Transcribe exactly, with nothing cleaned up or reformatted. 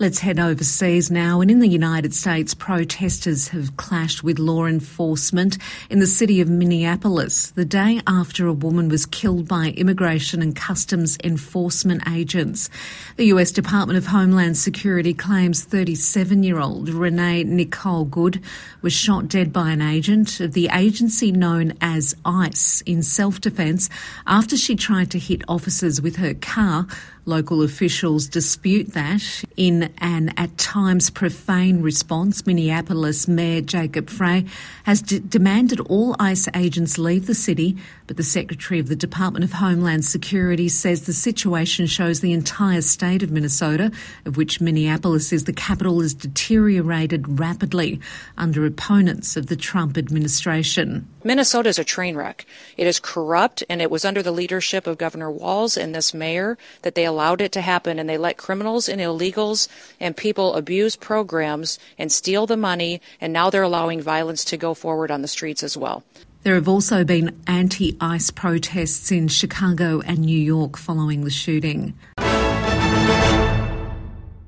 Let's head overseas now. And in the United States, protesters have clashed with law enforcement in the city of Minneapolis the day after a woman was killed by Immigration and Customs Enforcement agents. The U S Department of Homeland Security claims thirty-seven-year-old Renee Nicole Good was shot dead by an agent of the agency known as ICE in self-defence after she tried to hit officers with her car. Local officials dispute that. In an at times profane response, Minneapolis Mayor Jacob Frey has d- demanded all ICE agents leave the city, but the Secretary of the Department of Homeland Security says the situation shows the entire state of Minnesota, of which Minneapolis is the capital, has deteriorated rapidly under opponents of the Trump administration. Minnesota is a train wreck. It is corrupt, and it was under the leadership of Governor Walz and this mayor that they allowed it to happen, and they let criminals and illegals and people abuse programs and steal the money, and now they're allowing violence to go forward on the streets as well. There have also been anti-ICE protests in Chicago and New York following the shooting.